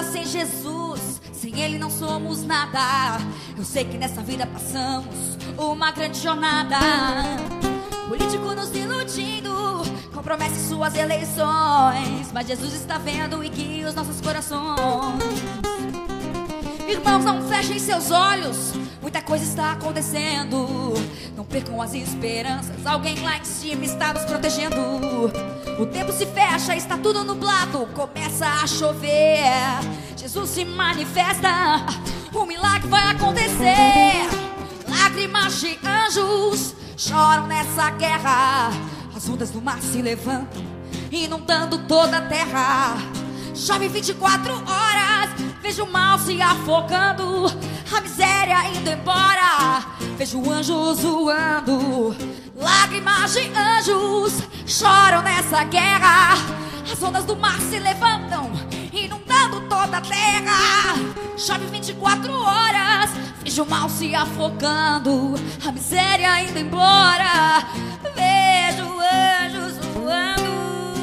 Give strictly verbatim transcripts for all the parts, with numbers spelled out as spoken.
sem Jesus, sem Ele não somos nada. Eu sei que nessa vida passamos uma grande jornada. Político nos iludindo, compromete suas eleições, mas Jesus está vendo e guia os nossos corações. Irmãos, não fechem seus olhos, muita coisa está acontecendo. Não percam as esperanças, alguém lá em cima está nos protegendo. O tempo se fecha, está tudo nublado, começa a chover. Jesus se manifesta, o milagre vai acontecer. Lágrimas de anjos choram nessa guerra. As ondas do mar se levantam, inundando toda a terra. Chove vinte e quatro horas, vejo o mal se afogando, a miséria indo embora, vejo anjos voando. Lágrimas de anjos choram nessa guerra. As ondas do mar se levantam, inundando toda a terra. Chove vinte e quatro horas, vejo o mal se afogando, a miséria indo embora, vejo anjos voando.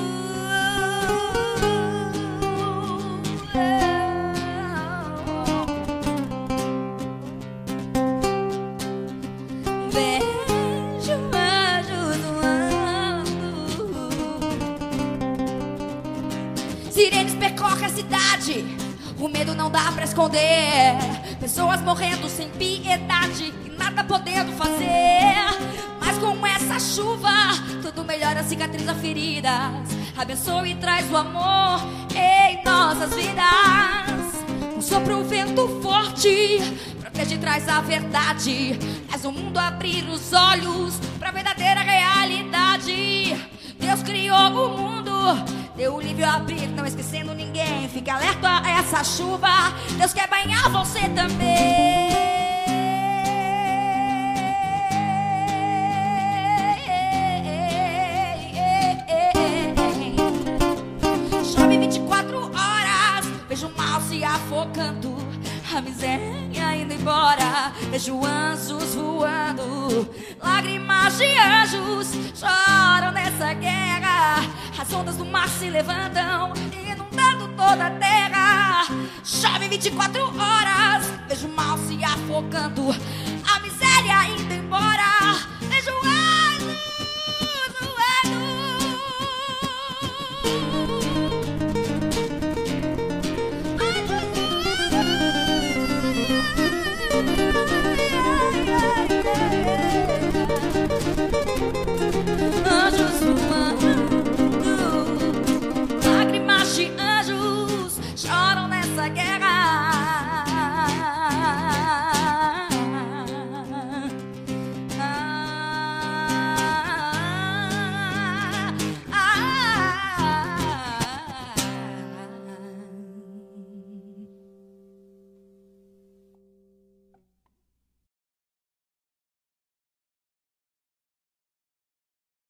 Vejo anjos voando. Sirenes percorrem a cidade, o medo não dá pra esconder. Pessoas morrendo sem piedade e nada podendo fazer. Mas com essa chuva, tudo melhora, cicatriza feridas. Abençoa e traz o amor em nossas vidas. Um sopro, um vento forte, protege e traz a verdade. Faz o mundo abrir os olhos pra verdadeira realidade. Deus criou o mundo, deu o livre abrigo, não esquecendo ninguém. Fique alerta a essa chuva, Deus quer banhar você também. Chove vinte e quatro horas, vejo o mal se afogando, a miséria indo embora, vejo anjos voando. Lágrimas de anjos choram nessa guerra. As ondas do mar se levantam, inundando toda a terra. Chove vinte e quatro horas, vejo o mal se afogando, a miséria indo